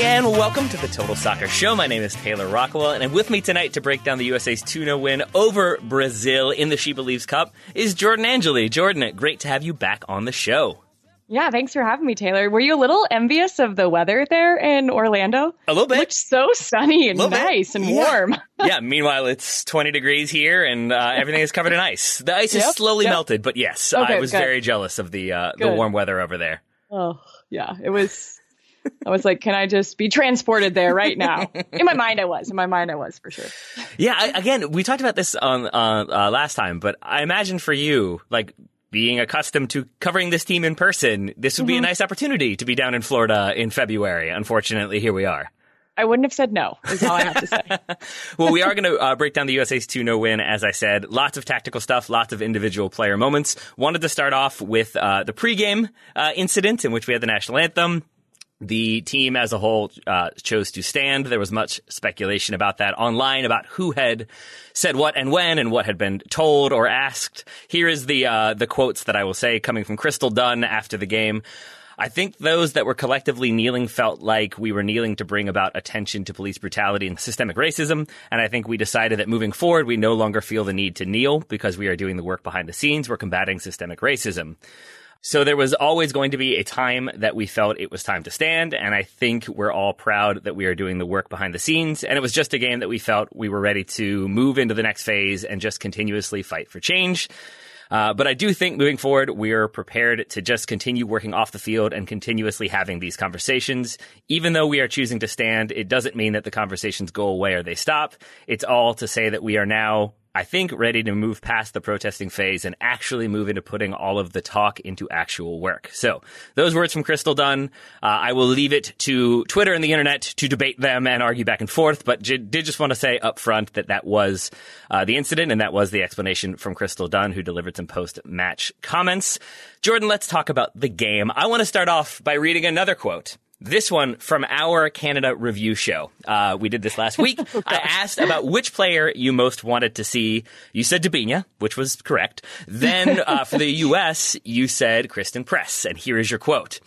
And welcome to the Total Soccer Show. My name is Taylor Rockwell, and with me tonight to break down the USA's 2-0 win over Brazil in the She Believes Cup is Jordan Angeli. Jordan, great to have you back on the show. Yeah, thanks for having me, Taylor. Were you a little envious of the weather there in Orlando? A little bit. It looked so sunny and nice and warm. Yeah, meanwhile, it's 20 degrees here, and everything is covered in ice. The ice is slowly melted, but yes, I was very jealous of the warm weather over there. Oh, yeah, it was... I was like, can I just be transported there right now? In my mind, I was for sure. Yeah, again, we talked about this on last time, but I imagine for you, like, being accustomed to covering this team in person, this would be a nice opportunity to be down in Florida in February. Unfortunately, here we are. I wouldn't have said no, is all I have to say. Well, we are going to break down the USA's 2-0 win, as I said. Lots of tactical stuff, lots of individual player moments. Wanted to start off with the pregame incident in which we had the national anthem. The team as a whole chose to stand. There was much speculation about that online, about who had said what and when and what had been told or asked. Here is the quotes that I will say coming from Crystal Dunn after the game. I think those that were collectively kneeling felt like we were kneeling to bring about attention to police brutality and systemic racism. And I think we decided that moving forward, we no longer feel the need to kneel because we are doing the work behind the scenes. We're combating systemic racism. So there was always going to be a time that we felt it was time to stand, and I think we're all proud that we are doing the work behind the scenes, and it was just a game that we felt we were ready to move into the next phase and just continuously fight for change. But I do think moving forward, we're prepared to just continue working off the field and continuously having these conversations. Even though we are choosing to stand, it doesn't mean that the conversations go away or they stop. It's all to say that we are now, I think, ready to move past the protesting phase and actually move into putting all of the talk into actual work. So those words from Crystal Dunn, I will leave it to Twitter and the internet to debate them and argue back and forth, but did just want to say up front that that was the incident, and that was the explanation from Crystal Dunn, who delivered some post-match comments. Jordan, let's talk about the game. I want to start off by reading another quote. This one from our Canada review show. We did this last week. I asked about which player you most wanted to see. You said Debinha, which was correct. Then for the U.S., you said Kristen Press. And here is your quote.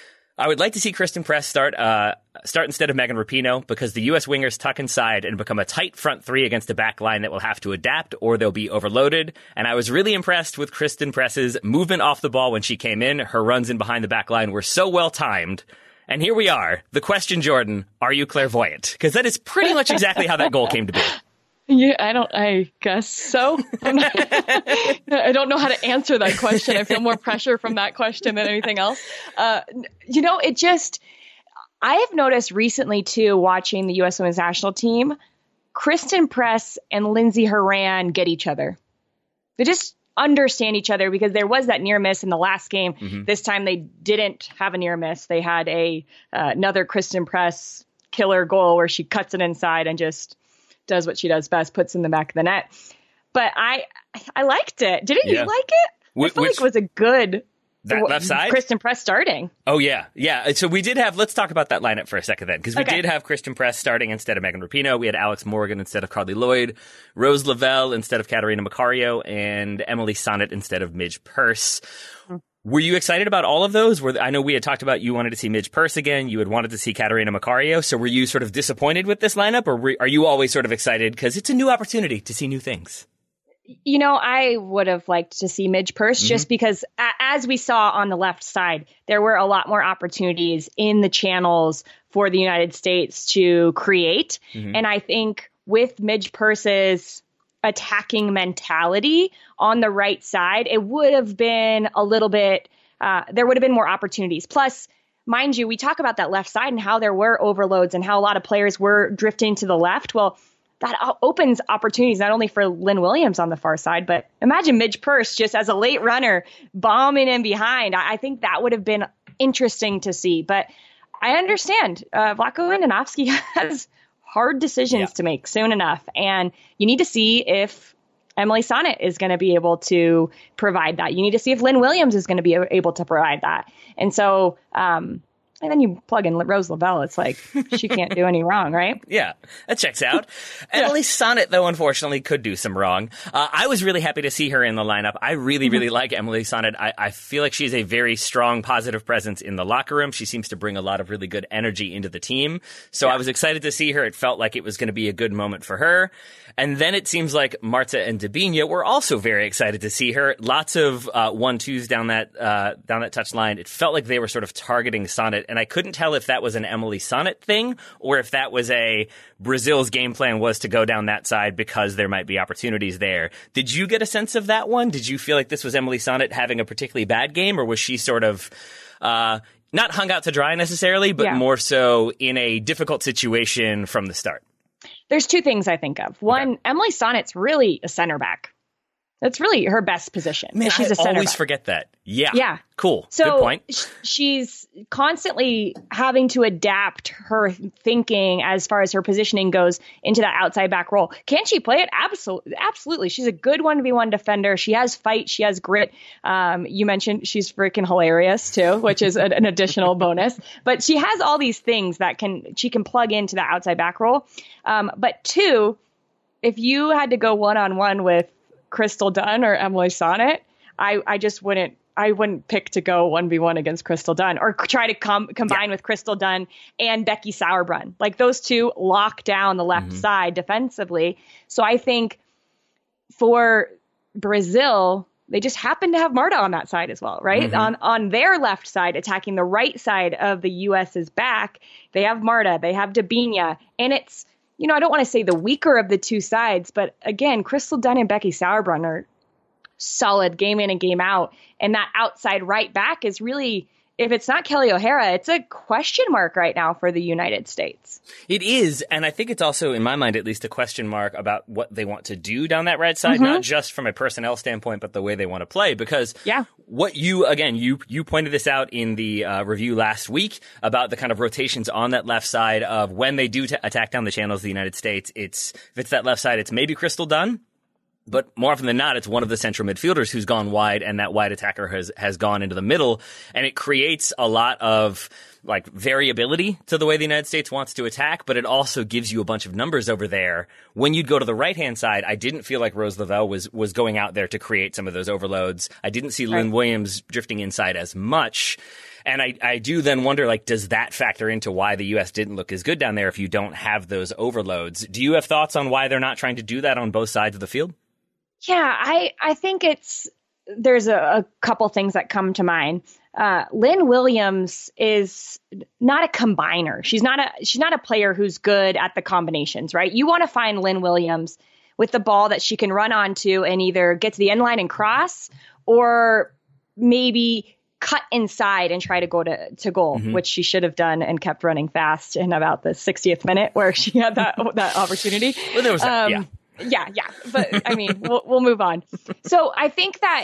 I would like to see Kristen Press start instead of Megan Rapinoe because the U.S. wingers tuck inside and become a tight front three against a back line that will have to adapt or they'll be overloaded. And I was really impressed with Kristen Press's movement off the ball when she came in. Her runs in behind the back line were so well timed. And here we are. The question, Jordan, are you clairvoyant? Because that is pretty much exactly how that goal came to be. Yeah, I guess so. I don't know how to answer that question. I feel more pressure from that question than anything else. I have noticed recently, too, watching the U.S. Women's National Team, Kristen Press and Lindsey Horan get each other. They just understand each other because there was that near miss in the last game. Mm-hmm. This time they didn't have a near miss. They had another Kristen Press killer goal where she cuts it inside and just does what she does best, puts in the back of the net. But I liked it. Didn't you like it? I feel like it was a good that left side? Kristen Press starting. Oh, yeah. Yeah. So we did have, let's talk about that lineup for a second then, because we did have Kristen Press starting instead of Megan Rapinoe. We had Alex Morgan instead of Carly Lloyd, Rose Lavelle instead of Catarina Macario, and Emily Sonnet instead of Midge Purce. Mm-hmm. Were you excited about all of those? I know we had talked about you wanted to see Midge Purce again. You had wanted to see Catarina Macario. So were you sort of disappointed with this lineup, or are you always sort of excited because it's a new opportunity to see new things? You know, I would have liked to see Midge Purce just because, as we saw on the left side, there were a lot more opportunities in the channels for the United States to create. Mm-hmm. And I think with Midge Purce's attacking mentality on the right side, it would have been a little bit, there would have been more opportunities. Plus, mind you, we talk about that left side and how there were overloads and how a lot of players were drifting to the left. Well, that opens opportunities not only for Lynn Williams on the far side, but imagine Midge Purce just as a late runner bombing in behind. I think that would have been interesting to see. But I understand Vlatko Andonovski has hard decisions to make soon enough. And you need to see if Emily Sonnet is going to be able to provide that. You need to see if Lynn Williams is going to be able to provide that. And so And then you plug in Rose Lavelle. It's like, she can't do any wrong, right? Yeah, that checks out. Emily Sonnet, though, unfortunately, could do some wrong. I was really happy to see her in the lineup. I really, really like Emily Sonnet. I feel like she's a very strong, positive presence in the locker room. She seems to bring a lot of really good energy into the team. So I was excited to see her. It felt like it was going to be a good moment for her. And then it seems like Marta and Debinha were also very excited to see her. Lots of 1-2s down that touch line. It felt like they were sort of targeting Sonnet, and I couldn't tell if that was an Emily Sonnet thing or if that was Brazil's game plan was to go down that side because there might be opportunities there. Did you get a sense of that one? Did you feel like this was Emily Sonnet having a particularly bad game, or was she sort of not hung out to dry necessarily, but more so in a difficult situation from the start? There's two things I think of. One, Emily Sonnet's really a center back. That's really her best position. Man, she's a center always back. forget that. Yeah. Yeah. Cool. So good point. She's constantly having to adapt her thinking as far as her positioning goes into that outside back role. Can she play it? Absolutely. She's a good 1v1 defender. She has fight. She has grit. You mentioned she's freaking hilarious too, which is an additional bonus. But she has all these things that she can plug into the outside back role. But two, if you had to go one-on-one with Crystal Dunn or Emily Sonnet, I wouldn't pick to go 1v1 against Crystal Dunn or try to combine with Crystal Dunn and Becky Sauerbrunn. Like, those two lock down the left side defensively. So I think for Brazil, they just happen to have Marta on that side as well, right? On their left side, attacking the right side of the U.S.'s back, they have Marta, they have Debinha, and it's, I don't want to say the weaker of the two sides, but again, Crystal Dunn and Becky Sauerbrunn are solid game in and game out. And that outside right back is really, if it's not Kelly O'Hara, it's a question mark right now for the United States. It is. And I think it's also, in my mind, at least a question mark about what they want to do down that right side, not just from a personnel standpoint, but the way they want to play. Because what you pointed this out in the review last week about the kind of rotations on that left side of when they do attack down the channels of the United States. If it's that left side, it's maybe Crystal Dunn. But more often than not, it's one of the central midfielders who's gone wide, and that wide attacker has gone into the middle. And it creates a lot of variability to the way the United States wants to attack, but it also gives you a bunch of numbers over there. When you'd go to the right-hand side, I didn't feel like Rose Lavelle was going out there to create some of those overloads. I didn't see Lynn Williams drifting inside as much. And I do then wonder, does that factor into why the U.S. didn't look as good down there if you don't have those overloads? Do you have thoughts on why they're not trying to do that on both sides of the field? Yeah, I think there's a couple things that come to mind. Lynn Williams is not a combiner. She's not a player who's good at the combinations, right? You want to find Lynn Williams with the ball that she can run onto and either get to the end line and cross, or maybe cut inside and try to go to goal, which she should have done and kept running fast in about the 60th minute where she had that opportunity. Well, there was that, Yeah. But I mean, we'll move on. So I think that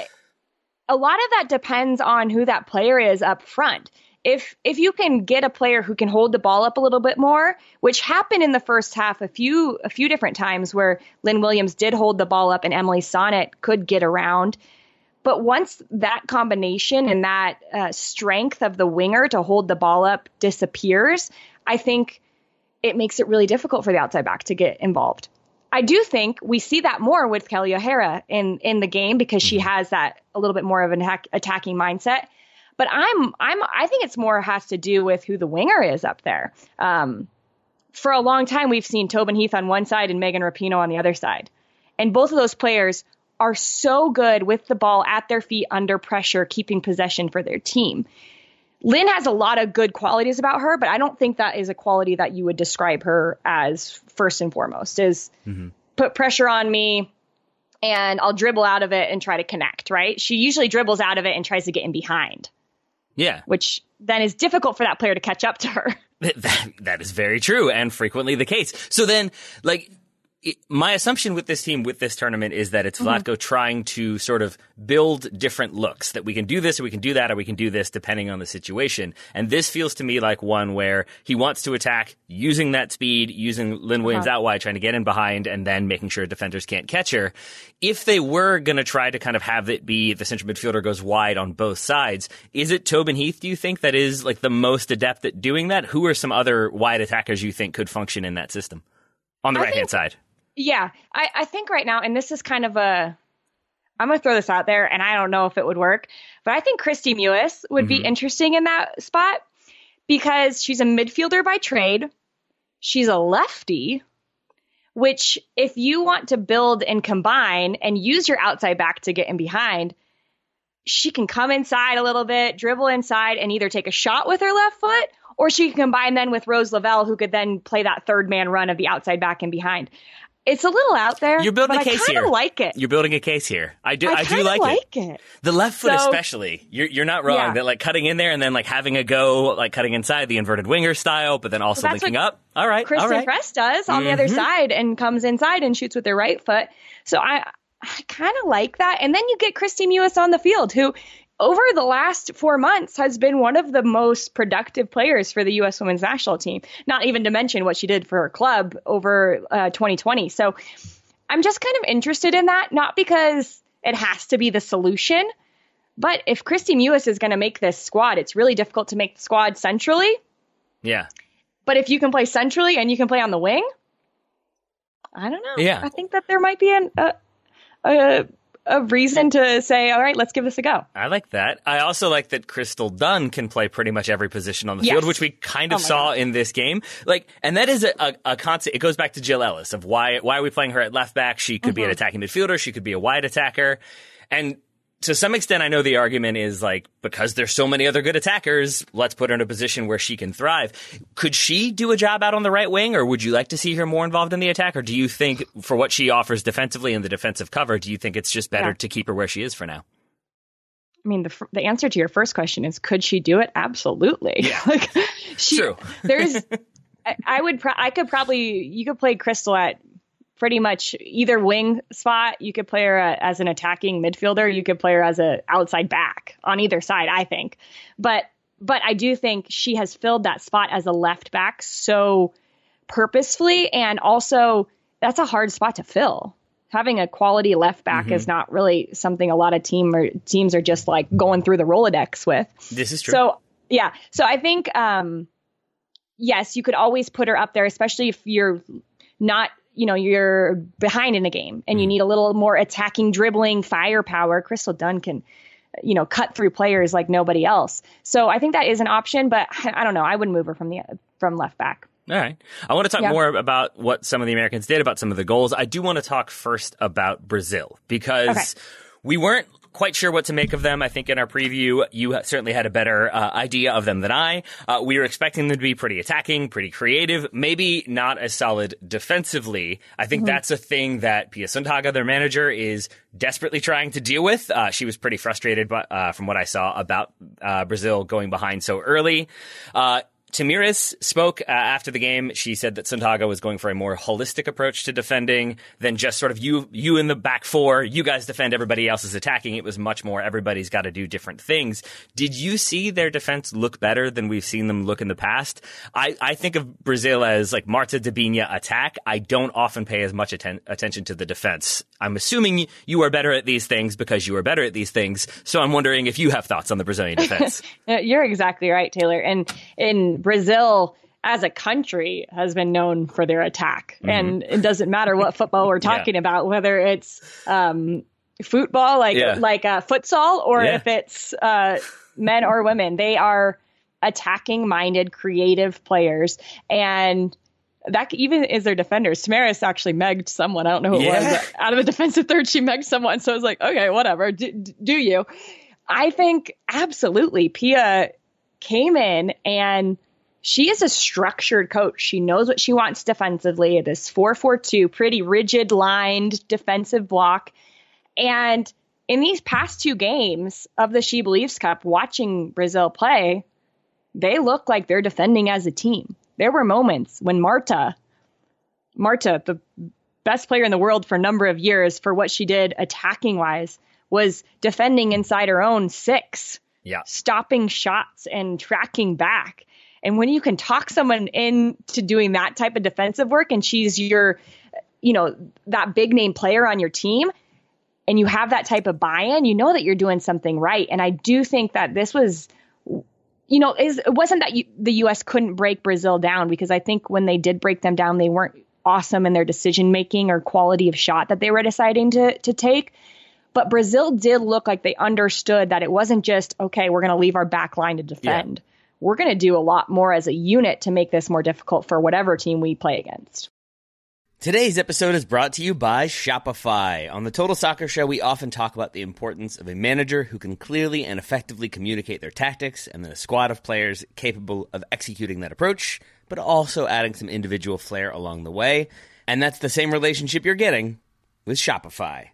a lot of that depends on who that player is up front. If you can get a player who can hold the ball up a little bit more, which happened in the first half a few different times where Lynn Williams did hold the ball up and Emily Sonnet could get around. But once that combination and that strength of the winger to hold the ball up disappears, I think it makes it really difficult for the outside back to get involved. I do think we see that more with Kelly O'Hara in the game because she has that a little bit more of an attacking mindset. But I think it's more has to do with who the winger is up there. For a long time, we've seen Tobin Heath on one side and Megan Rapinoe on the other side. And both of those players are so good with the ball at their feet under pressure, keeping possession for their team. Lynn has a lot of good qualities about her, but I don't think that is a quality that you would describe her as first and foremost, is put pressure on me and I'll dribble out of it and try to connect, right? She usually dribbles out of it and tries to get in behind. Yeah. Which then is difficult for that player to catch up to her. That is very true and frequently the case. So then, My assumption with this team, with this tournament, is that it's Vlatko trying to sort of build different looks, that we can do this or we can do that or we can do this depending on the situation. And this feels to me like one where he wants to attack using that speed, using Lynn Williams out wide, trying to get in behind, and then making sure defenders can't catch her. If they were going to try to kind of have it be the central midfielder goes wide on both sides, is it Tobin Heath, do you think, that is like the most adept at doing that? Who are some other wide attackers you think could function in that system on the right-hand side? Yeah, I think right now, and this is kind of I'm going to throw this out there, and I don't know if it would work, but I think Kristie Mewis would be interesting in that spot because she's a midfielder by trade. She's a lefty, which if you want to build and combine and use your outside back to get in behind, she can come inside a little bit, dribble inside, and either take a shot with her left foot, or she can combine then with Rose Lavelle, who could then play that third man run of the outside back and behind. It's a little out there. You're building a case here. I like it. You're building a case here. I do like it. The left foot especially. You're not wrong. Yeah. That like cutting in there and then like having a go, like cutting inside the inverted winger style, but then also linking up. All right. Kristen Press does on the other side and comes inside and shoots with her right foot. So I kind of like that. And then you get Kristie Mewis on the field, who over the last 4 months has been one of the most productive players for the U.S. women's national team, not even to mention what she did for her club over 2020. So I'm just kind of interested in that, not because it has to be the solution, but if Kristie Mewis is going to make this squad, it's really difficult to make the squad centrally. Yeah. But if you can play centrally and you can play on the wing, I don't know. Yeah. I think that there might be a reason to say, all right, let's give this a go. I like that. I also like that Crystal Dunn can play pretty much every position on the field, which we kind of saw in this game. Like, and that is a constant. It goes back to Jill Ellis of why are we playing her at left back? She could be an attacking midfielder. She could be a wide attacker. And to some extent, I know the argument is like, because there's so many other good attackers, let's put her in a position where she can thrive. Could she do a job out on the right wing, or would you like to see her more involved in the attack? Or do you think, for what she offers defensively in the defensive cover, do you think it's just better to keep her where she is for now? I mean, the answer to your first question is, could she do it? Absolutely. Yeah. True. You could play Crystal at pretty much either wing spot. You could play her as an attacking midfielder. You could play her as an outside back on either side, I think. But I do think she has filled that spot as a left back so purposefully. And also, that's a hard spot to fill. Having a quality left back is not really something a lot of teams are just like going through the Rolodex with. This is true. So, yeah. So I think, yes, you could always put her up there, especially if you're not, you're behind in a game and you need a little more attacking, dribbling firepower. Crystal Dunn can, cut through players like nobody else. So I think that is an option, but I don't know. I wouldn't move her from left back. All right. I want to talk more about what some of the Americans did, about some of the goals. I do want to talk first about Brazil because we weren't quite sure what to make of them. I think in our preview, you certainly had a better idea of them than I. We were expecting them to be pretty attacking, pretty creative, maybe not as solid defensively. I think that's a thing that Pia Sundhage, their manager, is desperately trying to deal with. She was pretty frustrated from what I saw about Brazil going behind so early. Tamiris spoke after the game. She said that Sundhage was going for a more holistic approach to defending than just sort of you in the back four, you guys defend, everybody else is attacking. It was much more everybody's got to do different things. Did you see their defense look better than we've seen them look in the past? I think of Brazil as like Marta Debinha attack. I don't often pay as much attention to the defense. I'm assuming you are better at these things because you are better at these things. So I'm wondering if you have thoughts on the Brazilian defense. You're exactly right, Taylor. And in Brazil as a country has been known for their attack. And it doesn't matter what football we're talking about, whether it's football, like futsal, or if it's men or women. They are attacking minded, creative players. And that even is their defenders. Samaris actually megged someone. I don't know who it was. But out of the defensive third, she megged someone. So I was like, okay, whatever. Do you? I think absolutely. Pia came in and she is a structured coach. She knows what she wants defensively. This 4-4-2, pretty rigid lined defensive block. And in these past two games of the She Believes Cup, watching Brazil play, they look like they're defending as a team. There were moments when Marta, the best player in the world for a number of years for what she did attacking wise was defending inside her own 6, stopping shots and tracking back. And when you can talk someone into doing that type of defensive work and she's your, that big name player on your team and you have that type of buy-in, you know that you're doing something right. And I do think that this was, it wasn't that the U.S. couldn't break Brazil down, because I think when they did break them down, they weren't awesome in their decision making or quality of shot that they were deciding to take. But Brazil did look like they understood that it wasn't just, okay, we're going to leave our back line to defend. Yeah. We're going to do a lot more as a unit to make this more difficult for whatever team we play against. Today's episode is brought to you by Shopify. On the Total Soccer Show, we often talk about the importance of a manager who can clearly and effectively communicate their tactics, and then a squad of players capable of executing that approach, but also adding some individual flair along the way. And that's the same relationship you're getting with Shopify.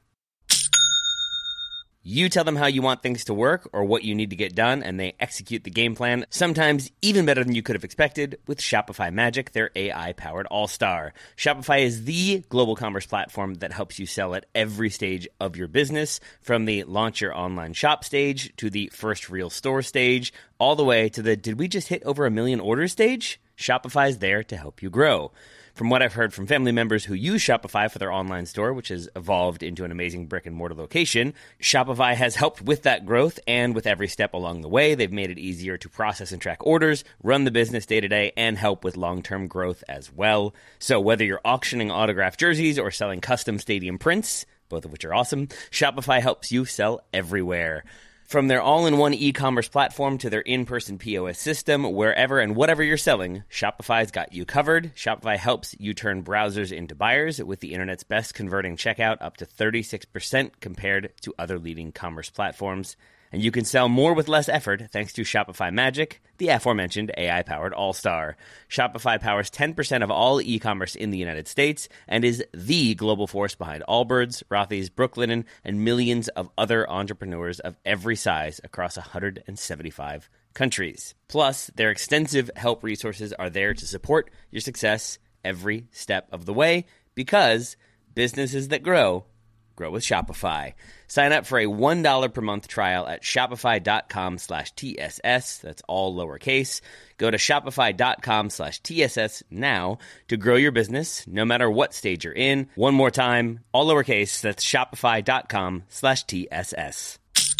You tell them how you want things to work or what you need to get done, and they execute the game plan, sometimes even better than you could have expected, with Shopify Magic, their AI-powered all-star. Shopify is the global commerce platform that helps you sell at every stage of your business, from the launch your online shop stage to the first real store stage, all the way to the did we just hit over 1 million orders stage? Shopify is there to help you grow. From what I've heard from family members who use Shopify for their online store, which has evolved into an amazing brick-and-mortar location, Shopify has helped with that growth, and with every step along the way, they've made it easier to process and track orders, run the business day-to-day, and help with long-term growth as well. So whether you're auctioning autographed jerseys or selling custom stadium prints, both of which are awesome, Shopify helps you sell everywhere. From their all-in-one e-commerce platform to their in-person POS system, wherever and whatever you're selling, Shopify's got you covered. Shopify helps you turn browsers into buyers with the internet's best converting checkout, up to 36% compared to other leading commerce platforms. And you can sell more with less effort thanks to Shopify Magic, the aforementioned AI-powered all-star. Shopify powers 10% of all e-commerce in the United States and is the global force behind Allbirds, Rothy's, Brooklinen, and millions of other entrepreneurs of every size across 175 countries. Plus, their extensive help resources are there to support your success every step of the way, because businesses that grow with Shopify. Sign up for a $1 per month trial at shopify.com/TSS. That's all lowercase. Go to shopify.com/TSS now to grow your business, no matter what stage you're in. One more time, all lowercase. That's shopify.com/TSS.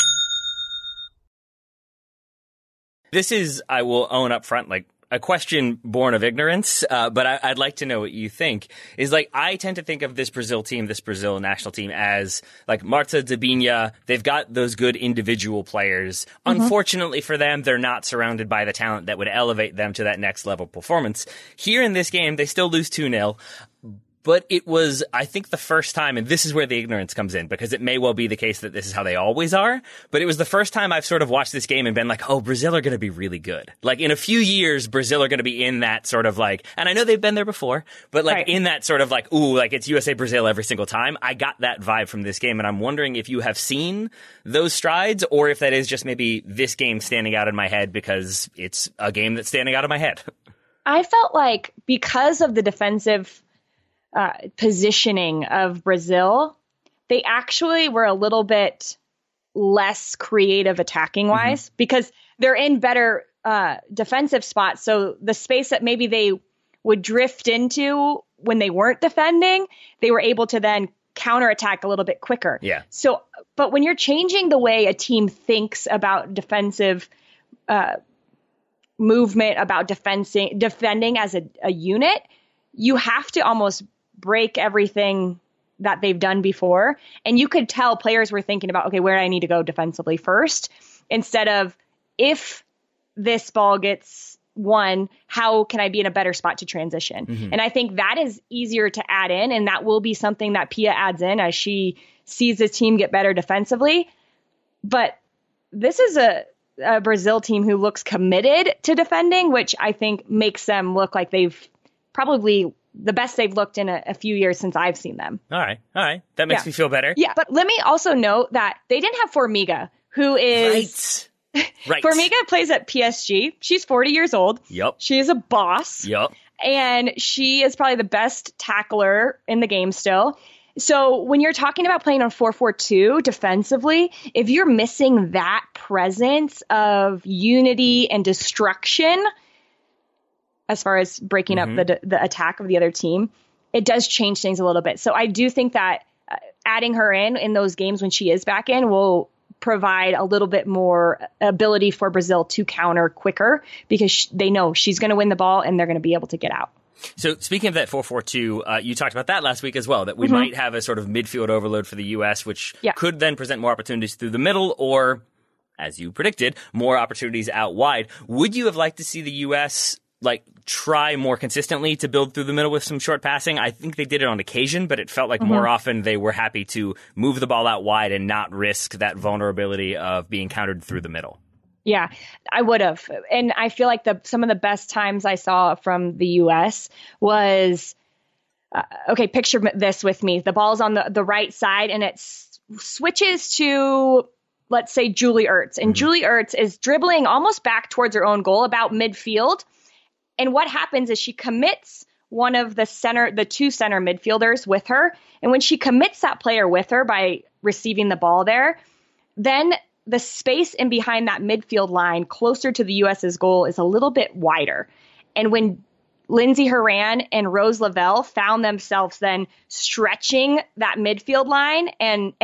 This is, I will own up front, a question born of ignorance, but I'd like to know what you think. Is I tend to think of this Brazil team, this Brazil national team, as Marta, Debinha. They've got those good individual players. Mm-hmm. Unfortunately for them, they're not surrounded by the talent that would elevate them to that next level performance. Here in this game, they still lose 2-0. But it was, I think, the first time, and this is where the ignorance comes in, because it may well be the case that this is how they always are, but it was the first time I've sort of watched this game and been like, oh, Brazil are going to be really good. In a few years, Brazil are going to be in that sort of and I know they've been there before, but right. In that sort of it's USA Brazil every single time. I got that vibe from this game, and I'm wondering if you have seen those strides, or if that is just maybe this game standing out in my head because it's a game that's standing out of my head. I felt like because of the defensive positioning of Brazil, they actually were a little bit less creative attacking wise, mm-hmm. because they're in better defensive spots. So the space that maybe they would drift into when they weren't defending, they were able to then counterattack a little bit quicker. Yeah. So, but when you're changing the way a team thinks about defensive movement, about defending as a unit, you have to almost break everything that they've done before. And you could tell players were thinking about, okay, where do I need to go defensively first? Instead of, if this ball gets won, how can I be in a better spot to transition? Mm-hmm. And I think that is easier to add in. And that will be something that Pia adds in as she sees the team get better defensively. But this is a Brazil team who looks committed to defending, which I think makes them look like they've probably the best they've looked in a few years since I've seen them. All right. That makes me feel better. Yeah, but let me also note that they didn't have Formiga, who is... Right. Formiga plays at PSG. She's 40 years old. Yep. She is a boss. Yep. And she is probably the best tackler in the game still. So when you're talking about playing on 4-4-2 defensively, if you're missing that presence of unity and destruction, as far as breaking up the attack of the other team, it does change things a little bit. So I do think that adding her in those games when she is back in will provide a little bit more ability for Brazil to counter quicker, because they know she's going to win the ball and they're going to be able to get out. So speaking of that 4-4-2, you talked about that last week as well, that we might have a sort of midfield overload for the U.S., which could then present more opportunities through the middle or, as you predicted, more opportunities out wide. Would you have liked to see the U.S. try more consistently to build through the middle with some short passing? I think they did it on occasion, but it felt like more often they were happy to move the ball out wide and not risk that vulnerability of being countered through the middle. Yeah, I would have. And I feel like some of the best times I saw from the U.S. was, picture this with me. The ball's on the right side and it switches to, let's say, Julie Ertz. And Julie Ertz is dribbling almost back towards her own goal, about midfield. And what happens is she commits one of the two center midfielders with her. And when she commits that player with her by receiving the ball there, then the space in behind that midfield line closer to the U.S.'s goal is a little bit wider. And when Lindsey Horan and Rose Lavelle found themselves then stretching that midfield line and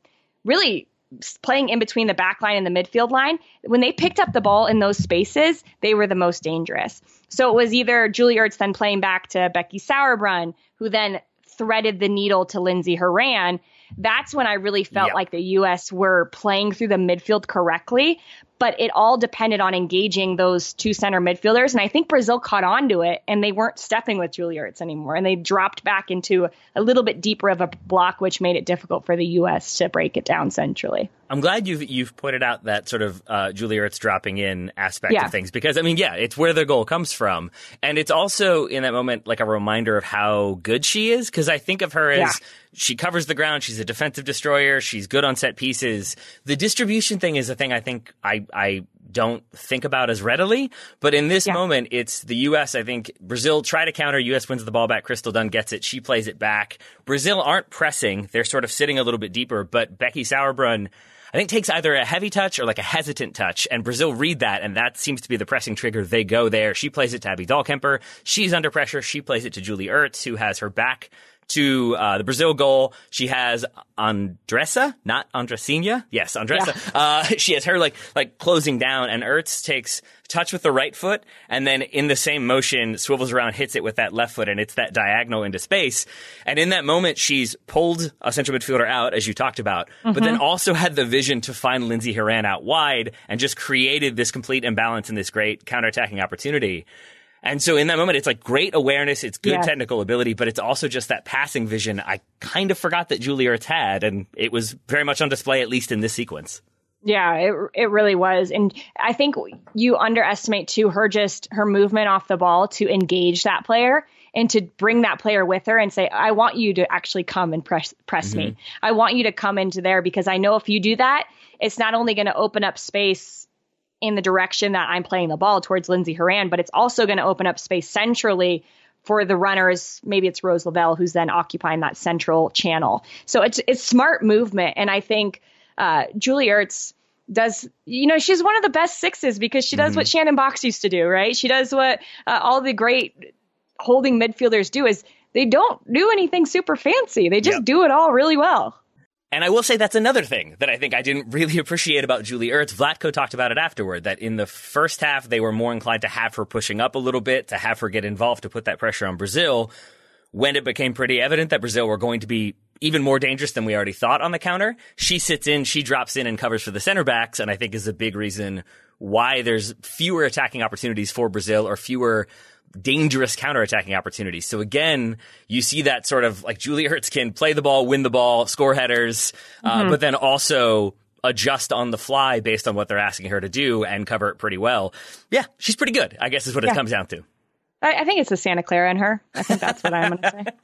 really playing in between the back line and the midfield line, when they picked up the ball in those spaces, they were the most dangerous. So it was either Julie Ertz then playing back to Becky Sauerbrunn, who then threaded the needle to Lindsey Horan. That's when I really felt like the U.S. were playing through the midfield correctly, but it all depended on engaging those two center midfielders. And I think Brazil caught on to it, and they weren't stepping with Julie Ertz anymore. And they dropped back into a little bit deeper of a block, which made it difficult for the U.S. to break it down centrally. I'm glad you've pointed out that sort of Julie Ertz dropping in aspect of things, because, it's where the goal comes from. And it's also, in that moment, like a reminder of how good she is, because I think of her as she covers the ground. She's a defensive destroyer. She's good on set pieces. The distribution thing is a thing I think I don't think about as readily. But in this moment, it's the U.S. I think Brazil try to counter. U.S. wins the ball back. Crystal Dunn gets it. She plays it back. Brazil aren't pressing. They're sort of sitting a little bit deeper. But Becky Sauerbrunn, I think, takes either a heavy touch or like a hesitant touch, and Brazil read that, and that seems to be the pressing trigger. They go there. She plays it to Abby Dahlkemper. She's under pressure. She plays it to Julie Ertz, who has her back to the Brazil goal. She has Andressa, not Andressinha. Yes, Andressa. Yeah. She has her like closing down, and Ertz takes touch with the right foot, and then in the same motion swivels around, hits it with that left foot, and it's that diagonal into space. And in that moment, she's pulled a central midfielder out, as you talked about, but then also had the vision to find Lindsey Horan out wide and just created this complete imbalance and this great counterattacking opportunity. And so in that moment, it's like great awareness, it's good technical ability, but it's also just that passing vision I kind of forgot that Julie Ertz had, and it was very much on display, at least in this sequence. Yeah, it really was. And I think you underestimate, too, her movement off the ball to engage that player and to bring that player with her and say, I want you to actually come and press me. I want you to come into there, because I know if you do that, it's not only going to open up space in the direction that I'm playing the ball towards Lindsey Horan, but it's also going to open up space centrally for the runners. Maybe it's Rose Lavelle who's then occupying that central channel. So it's smart movement. And I think Julie Ertz does, she's one of the best sixes, because she does what Shannon Box used to do, right? She does what all the great holding midfielders do, is they don't do anything super fancy. They just do it all really well. And I will say that's another thing that I think I didn't really appreciate about Julie Ertz. Vlatko talked about it afterward, that in the first half, they were more inclined to have her pushing up a little bit, to have her get involved, to put that pressure on Brazil. When it became pretty evident that Brazil were going to be even more dangerous than we already thought on the counter, she sits in, she drops in and covers for the center backs, and I think is a big reason why there's fewer attacking opportunities for Brazil, or fewer dangerous counterattacking opportunities. So again, you see that sort of like Julie Ertz can play the ball, win the ball, score headers, but then also adjust on the fly based on what they're asking her to do and cover it pretty well. Yeah, she's pretty good, I guess is what it comes down to. I think it's the Santa Clara in her. I think that's what I'm going to say.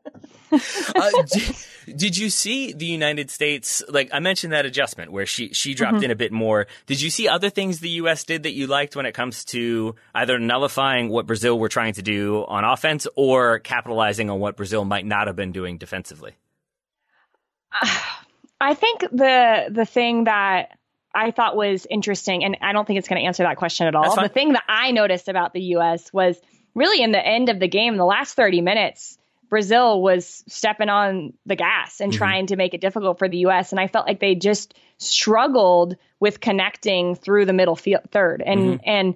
Did you see the United States, like I mentioned that adjustment where she dropped in a bit more. Did you see other things the U.S. did that you liked when it comes to either nullifying what Brazil were trying to do on offense or capitalizing on what Brazil might not have been doing defensively? I think the thing that I thought was interesting, and I don't think it's going to answer that question at all. The thing that I noticed about the U.S. was really in the end of the game, the last 30 minutes, Brazil was stepping on the gas and trying to make it difficult for the U.S. And I felt like they just struggled with connecting through the middle third. And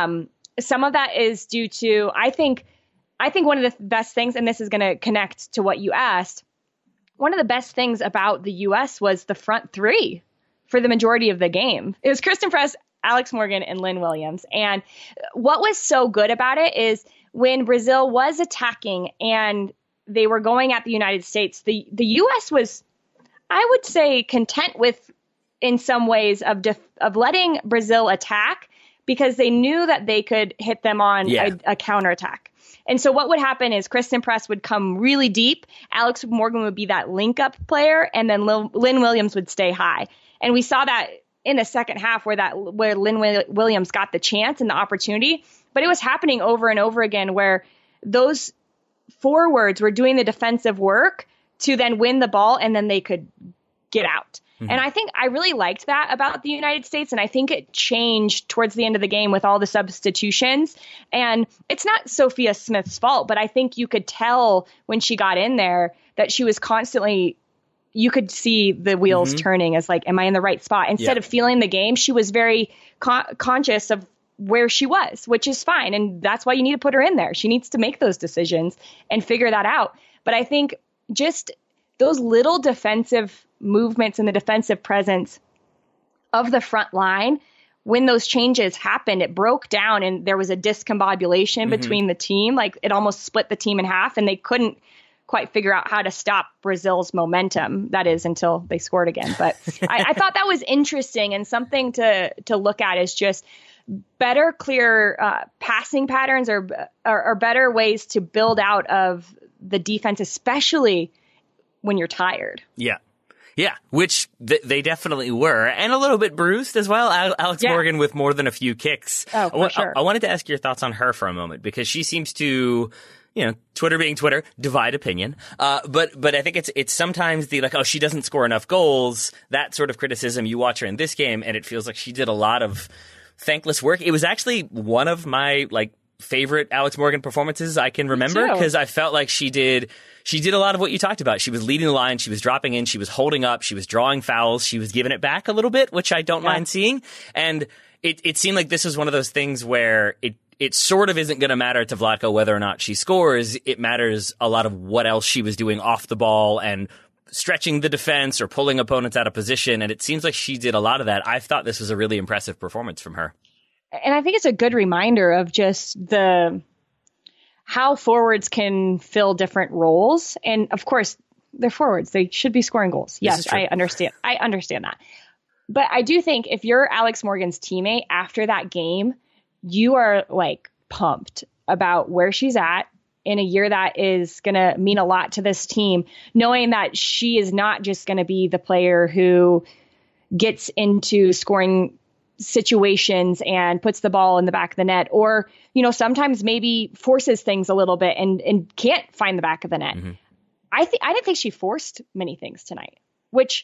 some of that is due to, I think one of the best things, and this is going to connect to what you asked, one of the best things about the U.S. was the front three for the majority of the game. It was Christen Press, Alex Morgan, and Lynn Williams. And what was so good about it is when Brazil was attacking and they were going at the United States, the U.S. was, I would say, content with, in some ways, of letting Brazil attack because they knew that they could hit them on a counterattack. And so what would happen is Christen Press would come really deep, Alex Morgan would be that link-up player, and then Lynn Williams would stay high. And we saw that in the second half where Lynn Williams got the chance and the opportunity, but it was happening over and over again where those forwards were doing the defensive work to then win the ball and then they could get out. And I think I really liked that about the United States. And I think it changed towards the end of the game with all the substitutions. And it's not Sophia Smith's fault, but I think you could tell when she got in there that she was constantly, you could see the wheels turning as like, am I in the right spot? Instead of feeling the game, she was very conscious of where she was, which is fine. And that's why you need to put her in there. She needs to make those decisions and figure that out. But I think just those little defensive movements and the defensive presence of the front line, when those changes happened, it broke down and there was a discombobulation between the team. Like it almost split the team in half and they couldn't quite figure out how to stop Brazil's momentum. That is until they scored again. But I thought that was interesting and something to look at is just better, clear passing patterns or better ways to build out of the defense, especially when you're tired. Yeah, which they definitely were, and a little bit bruised as well. Alex Morgan with more than a few kicks. Oh, for sure. I wanted to ask your thoughts on her for a moment because she seems to, Twitter being Twitter, divide opinion. But I think it's sometimes the like, she doesn't score enough goals. That sort of criticism. You watch her in this game, and it feels like she did a lot of thankless work. It was actually one of my favorite Alex Morgan performances I can remember because I felt like she did a lot of what you talked about. She was leading the line. She was dropping in. She was holding up. She was drawing fouls. She was giving it back a little bit, which I don't mind seeing. And it seemed like this was one of those things where it sort of isn't going to matter to Vlatko whether or not she scores. It matters a lot of what else she was doing off the ball and stretching the defense or pulling opponents out of position. And it seems like she did a lot of that. I thought this was a really impressive performance from her. And I think it's a good reminder of just how forwards can fill different roles. And of course, they're forwards. They should be scoring goals. Yes, I understand. I understand that. But I do think if you're Alex Morgan's teammate after that game, you are pumped about where she's at in a year that is going to mean a lot to this team, knowing that she is not just going to be the player who gets into scoring situations and puts the ball in the back of the net or, sometimes maybe forces things a little bit and can't find the back of the net. I didn't think she forced many things today, which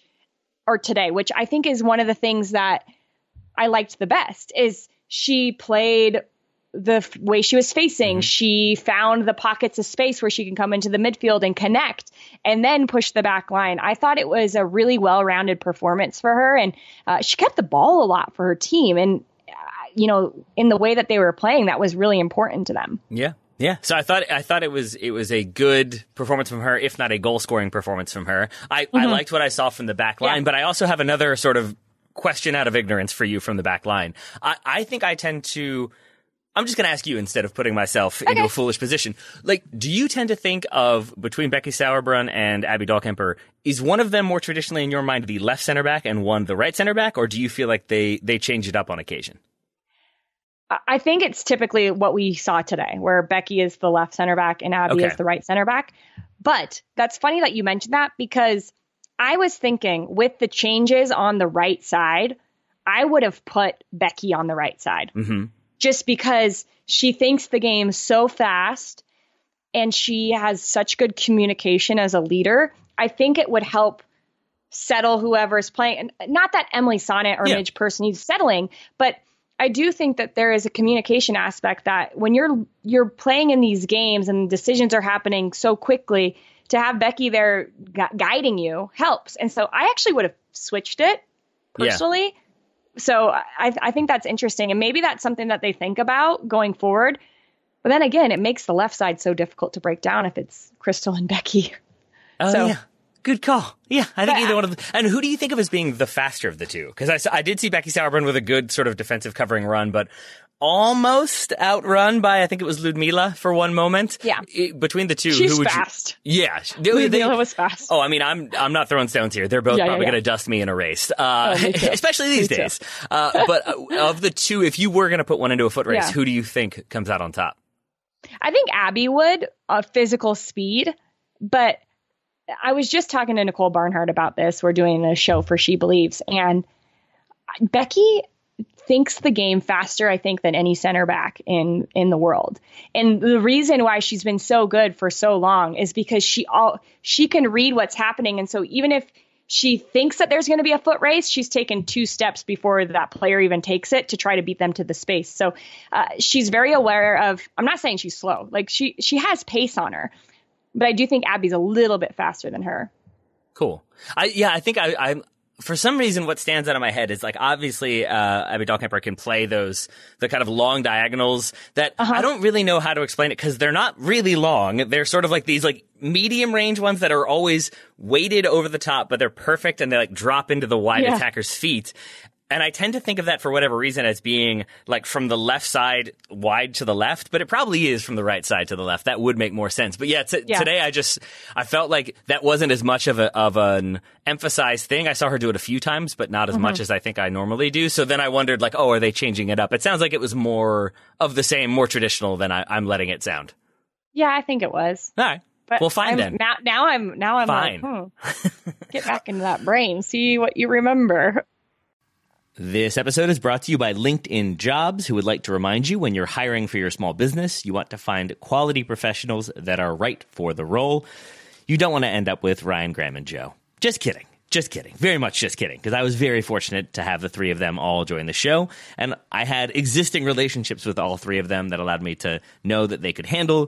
I think is one of the things that I liked the best is she played the way she was facing. She found the pockets of space where she can come into the midfield and connect and then push the back line. I thought it was a really well-rounded performance for her. And she kept the ball a lot for her team. And, in the way that they were playing, that was really important to them. Yeah. Yeah. So I thought it was a good performance from her, if not a goal scoring performance from her. I liked what I saw from the back line, but I also have another sort of question out of ignorance for you from the back line. I think I tend to, I'm just going to ask you instead of putting myself into a foolish position. Do you tend to think of, between Becky Sauerbrunn and Abby Dahlkemper, is one of them more traditionally in your mind the left center back and one the right center back, or do you feel like they change it up on occasion? I think it's typically what we saw today, where Becky is the left center back and Abby is the right center back. But that's funny that you mentioned that, because I was thinking with the changes on the right side, I would have put Becky on the right side. Mm-hmm. Just because she thinks the game so fast and she has such good communication as a leader. I think it would help settle whoever's playing. And not that Emily Sonnet or Midge Purce needs settling, but I do think that there is a communication aspect that when you're playing in these games and decisions are happening so quickly, to have Becky there guiding you helps. And so I actually would have switched it personally. Yeah. So I think that's interesting. And maybe that's something that they think about going forward. But then again, it makes the left side so difficult to break down if it's Crystal and Becky. Oh, yeah. Good call. Yeah, I think either one of them. And who do you think of as being the faster of the two? Because I did see Becky Sauerbrunn with a good sort of defensive covering run, but almost outrun by, I think it was Ludmila for one moment. Yeah. Between the two, she's who would fast. Yeah. Ludmila was fast. Oh, I mean, I'm not throwing stones here. They're both probably going to dust me in a race, especially these days. But of the two, if you were going to put one into a foot race, who do you think comes out on top? I think Abby would, physical speed, but I was just talking to Nicole Barnhart about this. We're doing a show for She Believes, and Becky thinks the game faster, I think, than any center back in the world. And the reason why she's been so good for so long is because she can read what's happening. And so even if she thinks that there's going to be a foot race, she's taken 2 steps before that player even takes it to try to beat them to the space. So she's very aware of, I'm not saying she's slow, like she has pace on her, but I do think Abby's a little bit faster than her. Cool. I think I'm for some reason, what stands out in my head is, like, obviously, Abby Dahlkemper can play the kind of long diagonals that I don't really know how to explain it, because they're not really long. They're sort of like these, like, medium range ones that are always weighted over the top, but they're perfect and they, like, drop into the wide attacker's feet. And I tend to think of that for whatever reason as being like from the left side wide to the left, but it probably is from the right side to the left. That would make more sense. But today I felt like that wasn't as much of an emphasized thing. I saw her do it a few times, but not as much as I think I normally do. So then I wondered, like, are they changing it up? It sounds like it was more of the same, more traditional than I'm letting it sound. Yeah, I think it was. All right. But well, fine then. Now I'm fine. Like, get back into that brain, see what you remember. This episode is brought to you by LinkedIn Jobs, who would like to remind you when you're hiring for your small business, you want to find quality professionals that are right for the role. You don't want to end up with Ryan, Graham, and Joe. Just kidding. Just kidding. Very much just kidding. Because I was very fortunate to have the 3 of them all join the show. And I had existing relationships with all 3 of them that allowed me to know that they could handle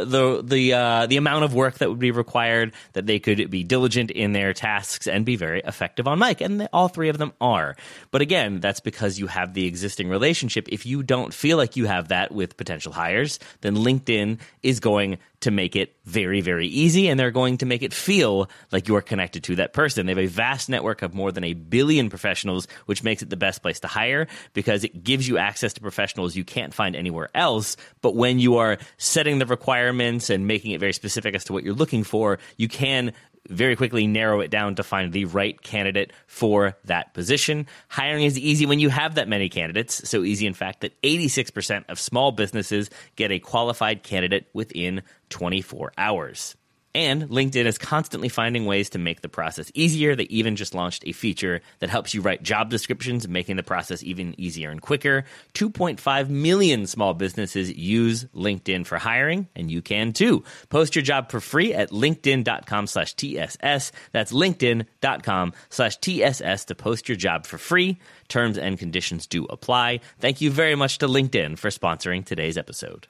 the amount of work that would be required, that they could be diligent in their tasks and be very effective on mic. And all 3 of them are. But again, that's because you have the existing relationship. If you don't feel like you have that with potential hires, then LinkedIn is going to make it very, very easy, and they're going to make it feel like you're connected to that person. They have a vast network of more than 1 billion professionals, which makes it the best place to hire because it gives you access to professionals you can't find anywhere else. But when you are setting the requirements and making it very specific as to what you're looking for, you can very quickly narrow it down to find the right candidate for that position. Hiring is easy when you have that many candidates. So easy, in fact, that 86% of small businesses get a qualified candidate within 24 hours. And LinkedIn is constantly finding ways to make the process easier. They even just launched a feature that helps you write job descriptions, making the process even easier and quicker. 2.5 million small businesses use LinkedIn for hiring, and you can too. Post your job for free at linkedin.com/TSS. That's linkedin.com/TSS to post your job for free. Terms and conditions do apply. Thank you very much to LinkedIn for sponsoring today's episode.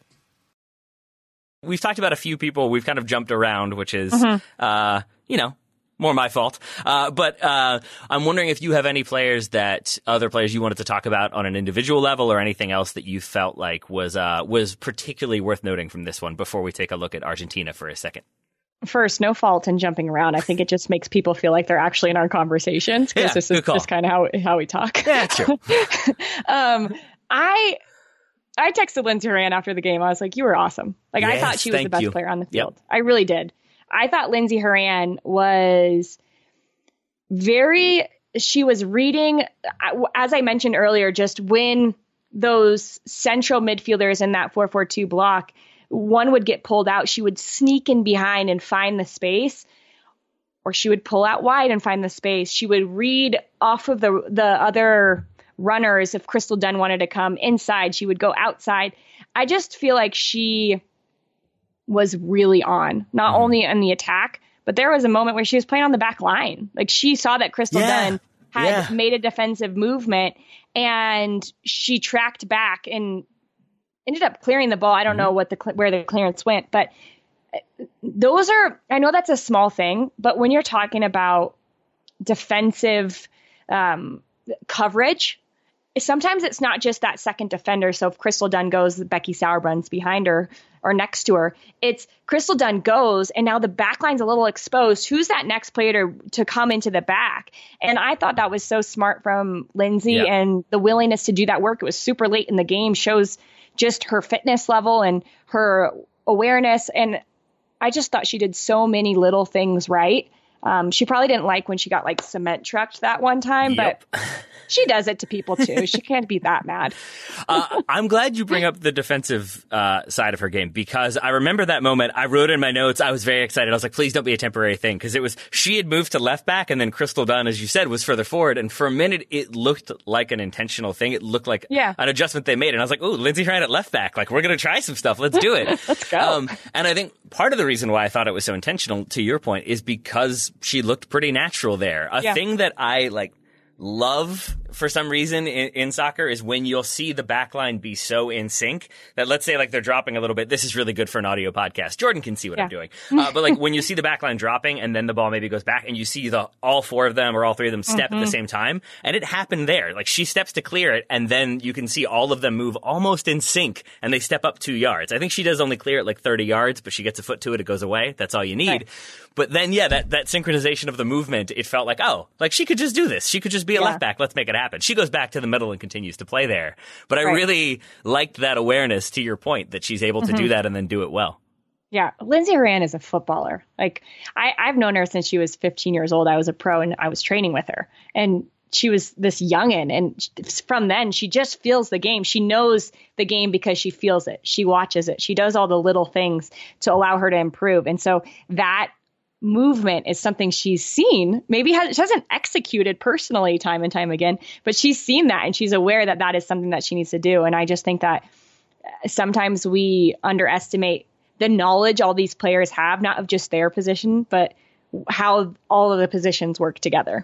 We've talked about a few people. We've kind of jumped around, which is, more my fault. But I'm wondering if you have any other players you wanted to talk about on an individual level, or anything else that you felt like was particularly worth noting from this one before we take a look at Argentina for a second. First, no fault in jumping around. I think it just makes people feel like they're actually in our conversations, because this is just kind of how we talk. Yeah, true. I texted Lindsey Horan after the game. I was like, you were awesome. Like, yes, I thought she was the best player on the field. Yep. I really did. I thought Lindsey Horan was she was reading, as I mentioned earlier, just when those central midfielders in that 4-4-2 block, one would get pulled out, she would sneak in behind and find the space, or she would pull out wide and find the space. She would read off of the other runners. If Crystal Dunn wanted to come inside, she would go outside. I just feel like she was really on, not only in the attack, but there was a moment where she was playing on the back line. Like, she saw that Crystal Dunn had made a defensive movement, and she tracked back and ended up clearing the ball. I don't know where the clearance went, but those are, I know that's a small thing, but when you're talking about defensive coverage, sometimes it's not just that second defender. So if Crystal Dunn goes, Becky Sauerbrun's behind her or next to her. It's Crystal Dunn goes, and now the back line's a little exposed. Who's that next player to come into the back? And I thought that was so smart from Lindsay, and the willingness to do that work. It was super late in the game, shows just her fitness level and her awareness. And I just thought she did so many little things right. She probably didn't like when she got like cement trucked that one time, but she does it to people too. She can't be that mad. I'm glad you bring up the defensive side of her game, because I remember that moment. I wrote in my notes, I was very excited. I was like, please don't be a temporary thing, because she had moved to left back, and then Crystal Dunn, as you said, was further forward. And for a minute, it looked like an intentional thing. It looked like an adjustment they made. And I was like, ooh, Lindsay ran at left back. Like, we're going to try some stuff. Let's do it. Let's go. And I think part of the reason why I thought it was so intentional, to your point, is because she looked pretty natural there. A thing that I love for some reason in soccer is when you'll see the back line be so in sync that, let's say, like, they're dropping a little bit. This is really good for an audio podcast. Jordan can see what I'm doing. But like, when you see the back line dropping and then the ball maybe goes back and you see all four of them or all three of them step at the same time, and it happened there. Like, she steps to clear it, and then you can see all of them move almost in sync, and they step up 2 yards. I think she does only clear it like 30 yards, but she gets a foot to it, it goes away. That's all you need. Right. But then, that synchronization of the movement, it felt like, oh, like, she could just do this. She could just be a left back. Let's make it happen. She goes back to the middle and continues to play there. But I really liked that awareness, to your point, that she's able to do that and then do it well. Yeah. Lindsay Horan is a footballer. Like, I've known her since she was 15 years old. I was a pro and I was training with her. And she was this youngin'. And from then, she just feels the game. She knows the game because she feels it. She watches it. She does all the little things to allow her to improve. And so that movement is something she's seen, maybe she hasn't executed personally time and time again, but she's seen that, and she's aware that that is something that she needs to do. And I just think that sometimes we underestimate the knowledge all these players have, not of just their position, but how all of the positions work together.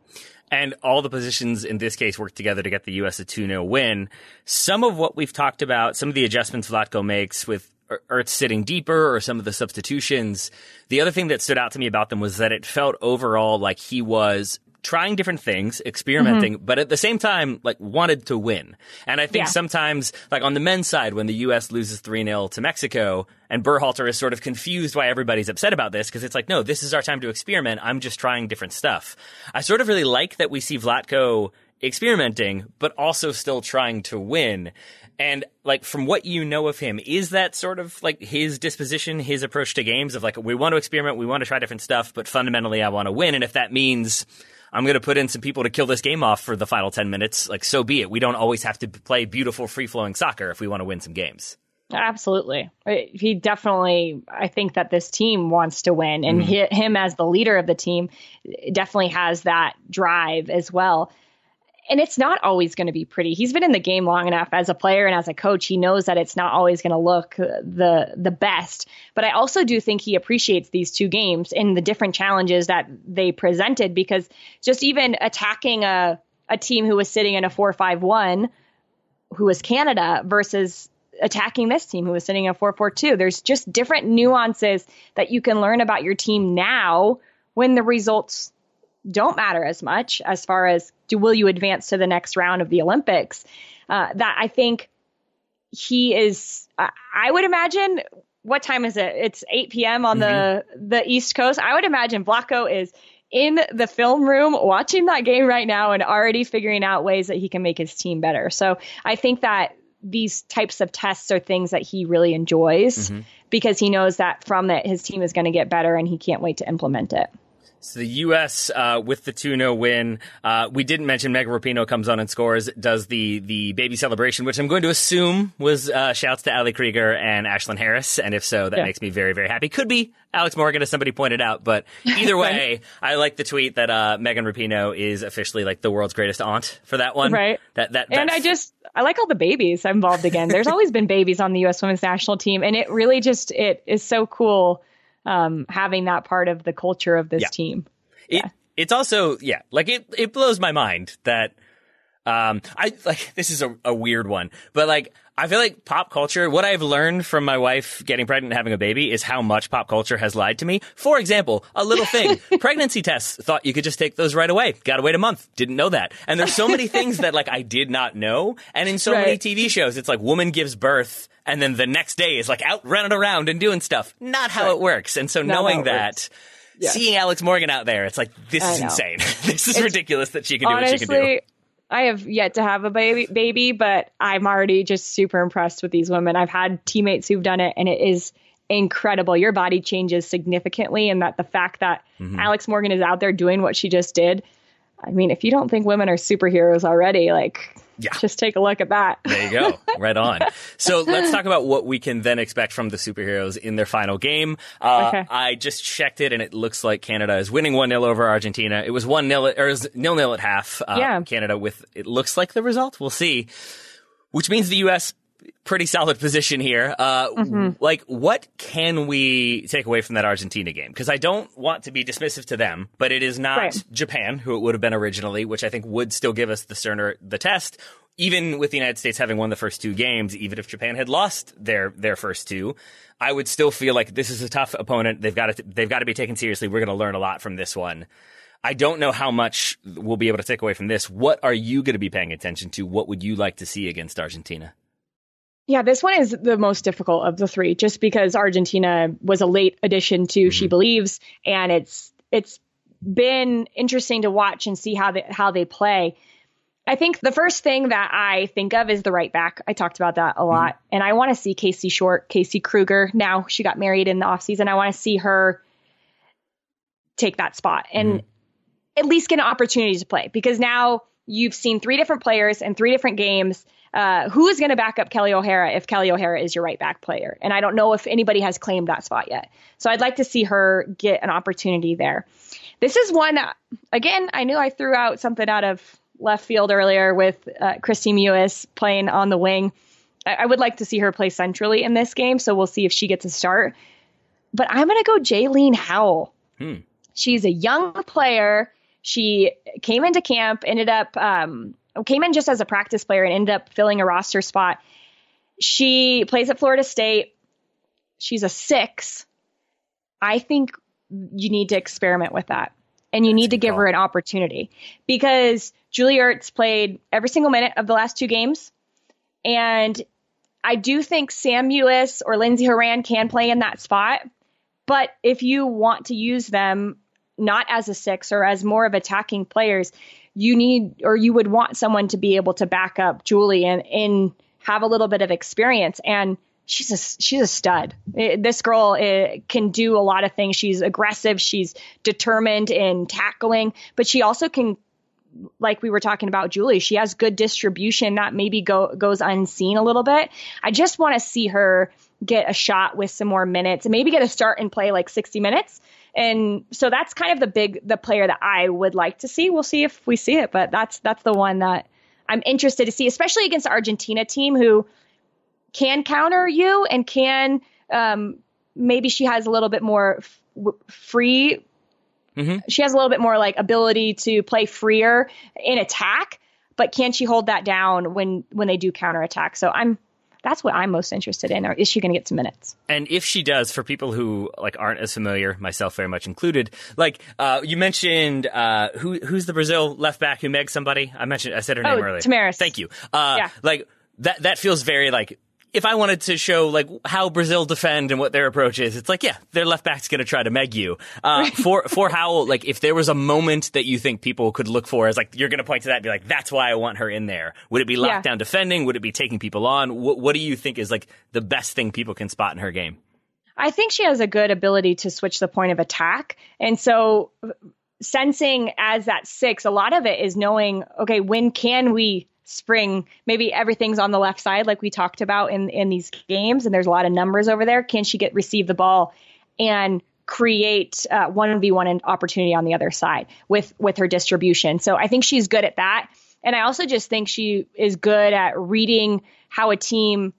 And all the positions in this case work together to get the U.S. a 2-0 win. Some of what we've talked about, some of the adjustments Vlatko makes with Ertz sitting deeper, or some of the substitutions. The other thing that stood out to me about them was that it felt overall like he was trying different things, experimenting, but at the same time, like, wanted to win. And I think sometimes, like on the men's side, when the U.S. loses 3-0 to Mexico, and Berhalter is sort of confused why everybody's upset about this, because it's like, no, this is our time to experiment. I'm just trying different stuff. I sort of really like that we see Vlatko experimenting, but also still trying to win. And, like, from what you know of him, is that sort of like his disposition, his approach to games of like, we want to experiment, we want to try different stuff, but fundamentally I want to win. And if that means I'm going to put in some people to kill this game off for the final 10 minutes, like, so be it. We don't always have to play beautiful, free-flowing soccer if we want to win some games. Absolutely. He definitely, I think that this team wants to win, and him as the leader of the team definitely has that drive as well. And it's not always going to be pretty. He's been in the game long enough as a player and as a coach. He knows that it's not always going to look the best. But I also do think he appreciates these two games and the different challenges that they presented, because just even attacking a team who was sitting in a 4-5-1, who was Canada, versus attacking this team who was sitting in a 4-4-2. There's just different nuances that you can learn about your team now when the results don't matter as much as far as will you advance to the next round of the Olympics. That I think he is, I would imagine, what time is it? It's 8 p.m. on the East Coast. I would imagine Vlatko is in the film room watching that game right now and already figuring out ways that he can make his team better. So I think that these types of tests are things that he really enjoys because he knows that from it, his team is going to get better and he can't wait to implement it. So the U.S. With the 2-0 win, we didn't mention Megan Rapinoe comes on and scores, does the baby celebration, which I'm going to assume was shouts to Ali Krieger and Ashlyn Harris, and if so, that makes me very, very happy. Could be Alex Morgan, as somebody pointed out, but either way, I like the tweet that Megan Rapinoe is officially like the world's greatest aunt for that one. Right. And I like all the babies involved again. There's always been babies on the U.S. women's national team, and it really it is so cool. Having that part of the culture of this team. It's also, it blows my mind that, this is a weird one, but I feel like pop culture, what I've learned from my wife getting pregnant and having a baby is how much pop culture has lied to me. For example, a little thing, pregnancy tests, thought you could just take those right away. Got to wait a month. Didn't know that. And there's so many things that I did not know. And in so many TV shows, it's woman gives birth and then the next day is out running around and doing stuff. Not how it works. And so knowing that, seeing Alex Morgan out there, it's this is insane. This is ridiculous that she can do what she can do. I have yet to have a baby, but I'm already just super impressed with these women. I've had teammates who've done it, and it is incredible. Your body changes significantly, and that the fact that Alex Morgan is out there doing what she just did. I mean, if you don't think women are superheroes already, just take a look at that. There you go. Right on. So let's talk about what we can then expect from the superheroes in their final game. I just checked it, and it looks like Canada is winning 1-0 over Argentina. It was 1-0 or 0-0 at half. Canada with, it looks like the result. We'll see. Which means the U.S. pretty solid position here. What can we take away from that Argentina game? Because I don't want to be dismissive to them, but it is not Japan, who it would have been originally, which I think would still give us the test. Even with the United States having won the first two games, even if Japan had lost their first two, I would still feel like this is a tough opponent. They've got to be taken seriously. We're going to learn a lot from this one. I don't know how much we'll be able to take away from this. What are you going to be paying attention to? What would you like to see against Argentina? Yeah, this one is the most difficult of the three, just because Argentina was a late addition to She Believes, and it's been interesting to watch and see how they play. I think the first thing that I think of is the right back. I talked about that a lot, and I want to see Casey Kruger. Now she got married in the offseason. I want to see her take that spot and at least get an opportunity to play, because now you've seen three different players in three different games. Who is going to back up Kelly O'Hara if Kelly O'Hara is your right back player? And I don't know if anybody has claimed that spot yet. So I'd like to see her get an opportunity there. This is one, again, I knew I threw out something out of left field earlier with Christy Mewis playing on the wing. I would like to see her play centrally in this game, so we'll see if she gets a start. But I'm going to go Jaylene Howell. She's a young player. She came into camp, came in just as a practice player and ended up filling a roster spot. She plays at Florida State. She's a 6. I think you need to experiment with that, and you need to give her an opportunity, because Julie Ertz played every single minute of the last two games. And I do think Sam Mewis or Lindsey Horan can play in that spot. But if you want to use them not as a 6 or as more of attacking players, you would want someone to be able to back up Julie and have a little bit of experience. And she's a stud. This girl can do a lot of things. She's aggressive. She's determined in tackling, but she also can, like we were talking about Julie, she has good distribution that maybe goes unseen a little bit. I just want to see her get a shot with some more minutes and maybe get a start and play 60 minutes. And so that's kind of the player that I would like to see. We'll see if we see it, but that's the one that I'm interested to see, especially against the Argentina team, who can counter you and can, maybe she has a little bit more free. She has a little bit more ability to play freer in attack, but can she hold that down when they do counterattack? So that's what I'm most interested in. Or is she going to get some minutes? And if she does, for people who aren't as familiar, myself very much included, you mentioned who's the Brazil left back who megged somebody? I said her name earlier. Tamaris. Thank you. Yeah. That feels very if I wanted to show how Brazil defend and what their approach is, it's their left back's going to try to meg you. For Howell, if there was a moment that you think people could look for as you're going to point to that and be that's why I want her in there. Would it be lockdown defending? Would it be taking people on? What do you think is the best thing people can spot in her game? I think she has a good ability to switch the point of attack. And so sensing as that 6, a lot of it is knowing, okay, when can we spring? Maybe everything's on the left side, like we talked about in these games, and there's a lot of numbers over there. Can she receive the ball and create 1v1 opportunity on the other side with her distribution? So I think she's good at that. And I also just think she is good at reading how a team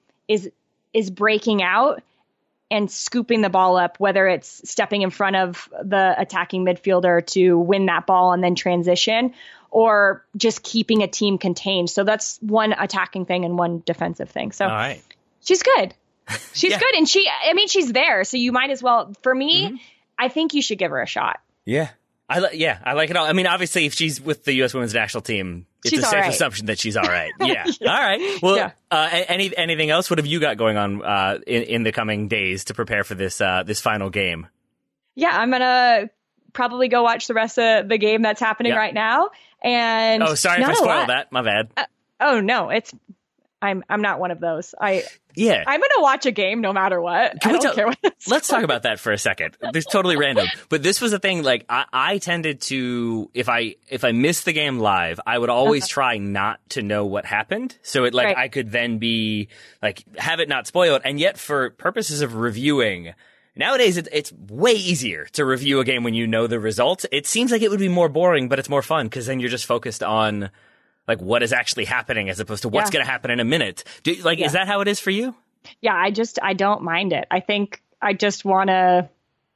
is breaking out and scooping the ball up, whether it's stepping in front of the attacking midfielder to win that ball and then transition, or just keeping a team contained. So that's one attacking thing and one defensive thing. So she's good. She's good. And she's there. So you might as well, for me, I think you should give her a shot. Yeah. I like it all. I mean, obviously, if she's with the U.S. women's national team, it's a safe assumption that she's all right. Yeah. All right. Well, anything else? What have you got going on in the coming days to prepare for this final game? Yeah, I'm going to probably go watch the rest of the game that's happening right now. And sorry if I spoiled that. My bad. Oh, no, I'm not one of those. I'm going to watch a game no matter what. Let's talk about that for a second. It's totally random. But this was a thing, like, I tended to, if I missed the game live, I would always try not to know what happened. So I could then be, like, have it not spoiled. And yet, for purposes of reviewing, nowadays it's way easier to review a game when you know the results. It seems like it would be more boring, but it's more fun because then you're just focused on, like, what is actually happening as opposed to what's going to happen in a minute. Is that how it is for you? Yeah, I don't mind it. I think I just want to,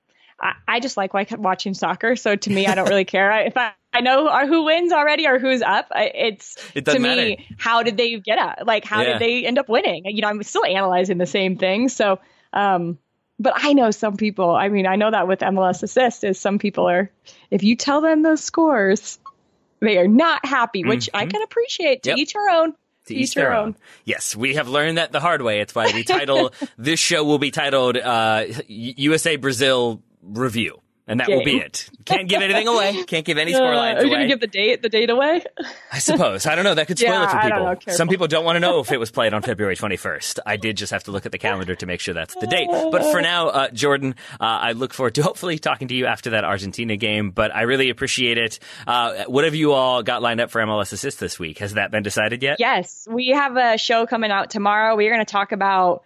I just like watching soccer. So to me, I don't really care. If I know who wins already or who's up, it doesn't matter. Me, how did they get up? Like, how did they end up winning? You know, I'm still analyzing the same thing. So, but I know some people, I know that with MLS Assist is some people are, if you tell them those scores, they are not happy, which I can appreciate. To each our own. To each their own. Yes, we have learned that the hard way. It's why we title this show will be titled USA Brazil Review. And that will be it. Can't give anything away. Can't give any score lines away. Are you going to give the date away? I suppose. I don't know. That could spoil it for people. Some people don't want to know if it was played on February 21st. I did just have to look at the calendar to make sure that's the date. But for now, Jordan, I look forward to hopefully talking to you after that Argentina game. But I really appreciate it. What have you all got lined up for MLS Assist this week? Has that been decided yet? Yes. We have a show coming out tomorrow. We're going to talk about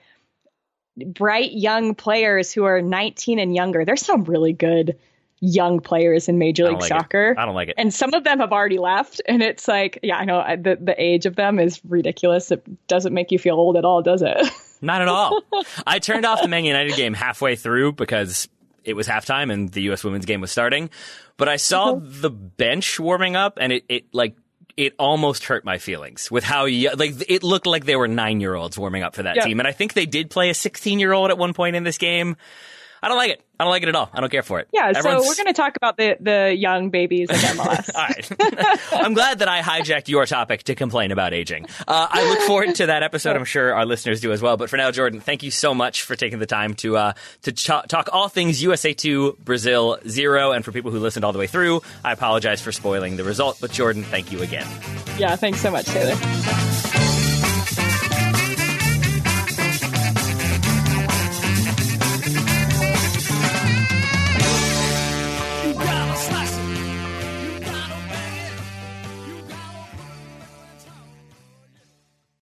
bright young players who are 19 and younger. There's some really good young players in Major League Soccer. I don't like it. And some of them have already left. And it's like, I know the age of them is ridiculous. It doesn't make you feel old at all, does it? Not at all. I turned off the Man United game halfway through because it was halftime and the U.S. women's game was starting. But I saw the bench warming up and it almost hurt my feelings with how it looked like they were 9-year-olds warming up for that team. And I think they did play a 16-year-old at one point in this game. I don't like it. I don't like it at all. I don't care for it. Yeah, so we're going to talk about the young babies of MLS. All right. I'm glad that I hijacked your topic to complain about aging. I look forward to that episode. I'm sure our listeners do as well. But for now, Jordan, thank you so much for taking the time to talk all things USA 2, Brazil 0. And for people who listened all the way through, I apologize for spoiling the result. But Jordan, thank you again. Yeah, thanks so much, Taylor.